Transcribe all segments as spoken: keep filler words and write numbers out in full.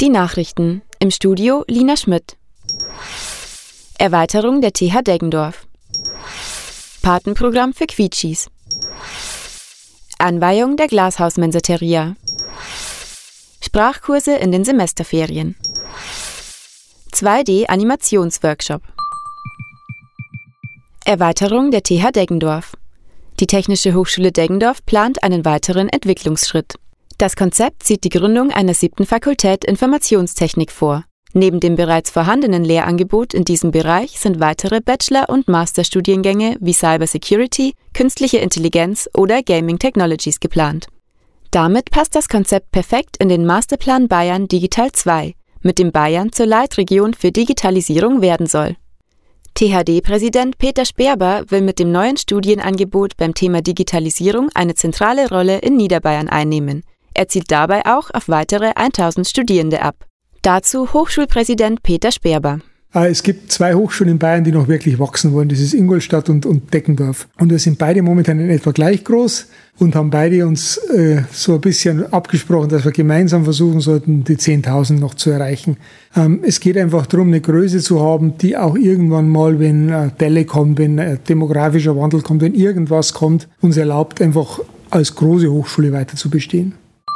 Die Nachrichten. Im Studio Lina Schmidt. Erweiterung der T H Deggendorf. Patenprogramm für Quietschis. Anweihung der Glashaus-Mensateria. Sprachkurse in den Semesterferien. zwei D-Animationsworkshop. Erweiterung der T H Deggendorf. Die Technische Hochschule Deggendorf plant einen weiteren Entwicklungsschritt. Das Konzept sieht die Gründung einer siebten Fakultät Informationstechnik vor. Neben dem bereits vorhandenen Lehrangebot in diesem Bereich sind weitere Bachelor- und Masterstudiengänge wie Cyber Security, Künstliche Intelligenz oder Gaming Technologies geplant. Damit passt das Konzept perfekt in den Masterplan Bayern Digital zwei, mit dem Bayern zur Leitregion für Digitalisierung werden soll. T H D-Präsident Peter Sperber will mit dem neuen Studienangebot beim Thema Digitalisierung eine zentrale Rolle in Niederbayern einnehmen. Er zielt dabei auch auf weitere tausend Studierende ab. Dazu Hochschulpräsident Peter Sperber. Es gibt zwei Hochschulen in Bayern, die noch wirklich wachsen wollen. Das ist Ingolstadt und, und Deggendorf. Und wir sind beide momentan in etwa gleich groß und haben beide uns äh, so ein bisschen abgesprochen, dass wir gemeinsam versuchen sollten, die zehntausend noch zu erreichen. Ähm, es geht einfach darum, eine Größe zu haben, die auch irgendwann mal, wenn äh, Delle kommt, wenn äh, demografischer Wandel kommt, wenn irgendwas kommt, uns erlaubt, einfach als große Hochschule weiter zu bestehen.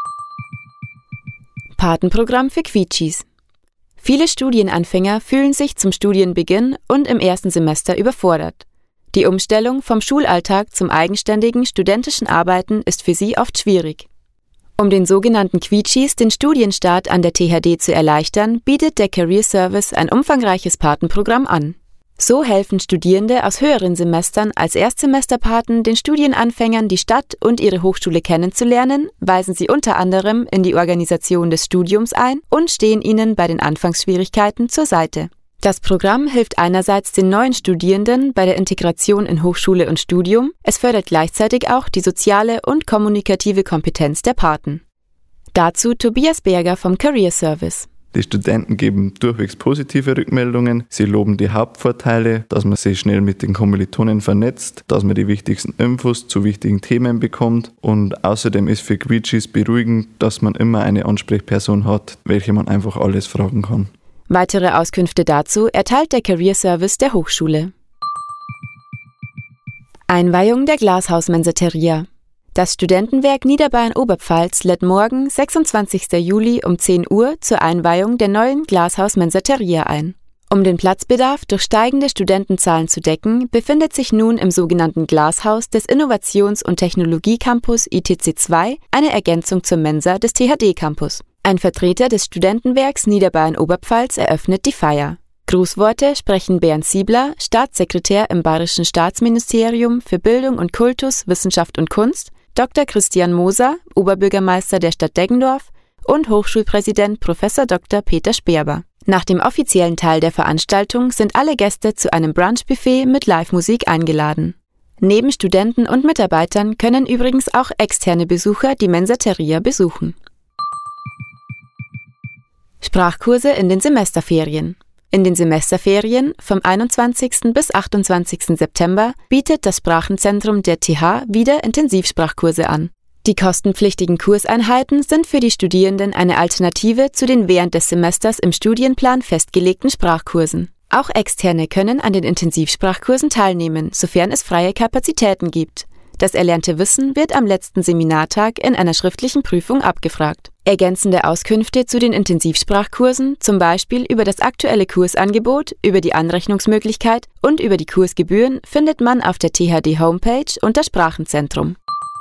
Patenprogramm für Quietschis. Viele Studienanfänger fühlen sich zum Studienbeginn und im ersten Semester überfordert. Die Umstellung vom Schulalltag zum eigenständigen studentischen Arbeiten ist für sie oft schwierig. Um den sogenannten Quietschis den Studienstart an der T H D zu erleichtern, bietet der Career Service ein umfangreiches Patenprogramm an. So helfen Studierende aus höheren Semestern als Erstsemesterpaten den Studienanfängern, die Stadt und ihre Hochschule kennenzulernen, weisen sie unter anderem in die Organisation des Studiums ein und stehen ihnen bei den Anfangsschwierigkeiten zur Seite. Das Programm hilft einerseits den neuen Studierenden bei der Integration in Hochschule und Studium, es fördert gleichzeitig auch die soziale und kommunikative Kompetenz der Paten. Dazu Tobias Berger vom Career Service. Die Studenten geben durchwegs positive Rückmeldungen. Sie loben die Hauptvorteile, dass man sich schnell mit den Kommilitonen vernetzt, dass man die wichtigsten Infos zu wichtigen Themen bekommt und außerdem ist für Quietschis beruhigend, dass man immer eine Ansprechperson hat, welche man einfach alles fragen kann. Weitere Auskünfte dazu erteilt der Career Service der Hochschule. Einweihung der Glashaus-Mensateria. Das Studentenwerk Niederbayern-Oberpfalz lädt morgen, sechsundzwanzigsten Juli um zehn Uhr zur Einweihung der neuen Glashaus-Mensateria ein. Um den Platzbedarf durch steigende Studentenzahlen zu decken, befindet sich nun im sogenannten Glashaus des Innovations- und Technologiecampus I T C zwei eine Ergänzung zur Mensa des T H D-Campus. Ein Vertreter des Studentenwerks Niederbayern-Oberpfalz eröffnet die Feier. Grußworte sprechen Bernd Siebler, Staatssekretär im Bayerischen Staatsministerium für Bildung und Kultus, Wissenschaft und Kunst, Doktor Christian Moser, Oberbürgermeister der Stadt Deggendorf und Hochschulpräsident Professor Doktor Peter Sperber. Nach dem offiziellen Teil der Veranstaltung sind alle Gäste zu einem Brunchbuffet mit Live-Musik eingeladen. Neben Studenten und Mitarbeitern können übrigens auch externe Besucher die Mensateria besuchen. Sprachkurse in den Semesterferien. In den Semesterferien vom einundzwanzigsten bis achtundzwanzigsten September bietet das Sprachenzentrum der T H wieder Intensivsprachkurse an. Die kostenpflichtigen Kurseinheiten sind für die Studierenden eine Alternative zu den während des Semesters im Studienplan festgelegten Sprachkursen. Auch Externe können an den Intensivsprachkursen teilnehmen, sofern es freie Kapazitäten gibt. Das erlernte Wissen wird am letzten Seminartag in einer schriftlichen Prüfung abgefragt. Ergänzende Auskünfte zu den Intensivsprachkursen, zum Beispiel über das aktuelle Kursangebot, über die Anrechnungsmöglichkeit und über die Kursgebühren, findet man auf der T H D-Homepage unter Sprachenzentrum.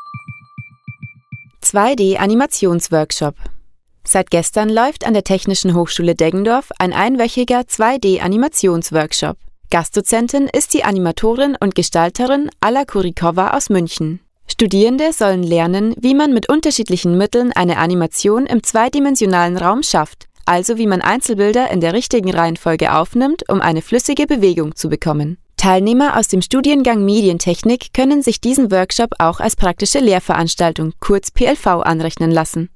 zwei D-Animationsworkshop. Seit gestern läuft an der Technischen Hochschule Deggendorf ein einwöchiger zwei D-Animationsworkshop. Gastdozentin ist die Animatorin und Gestalterin Alla Kurikova aus München. Studierende sollen lernen, wie man mit unterschiedlichen Mitteln eine Animation im zweidimensionalen Raum schafft, also wie man Einzelbilder in der richtigen Reihenfolge aufnimmt, um eine flüssige Bewegung zu bekommen. Teilnehmer aus dem Studiengang Medientechnik können sich diesen Workshop auch als praktische Lehrveranstaltung, kurz P L V, anrechnen lassen.